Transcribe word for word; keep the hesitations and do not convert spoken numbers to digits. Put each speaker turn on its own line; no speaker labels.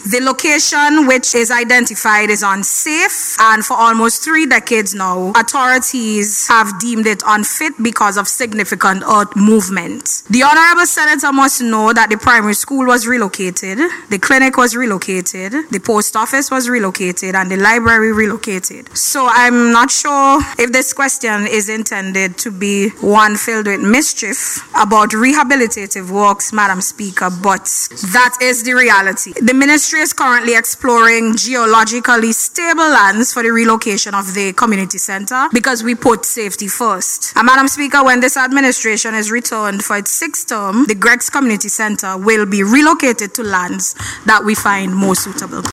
The location which is identified is unsafe, and for almost three decades now, authorities have deemed it unfit because of significant earth movement. The Honorable Senator must know that the primary school was relocated, the clinic was relocated, the post office was relocated, and the library relocated. So I'm not sure if this question is intended to be one filled with mischief about rehabilitative works, Madam Speaker, but that is the reality. The ministry is currently exploring geologically stable lands for the relocation of the community center because we put safety first. And Madam Speaker, when this administration is returned for its sixth term, the Greggs Community Center will be relocated to lands that we find more suitable.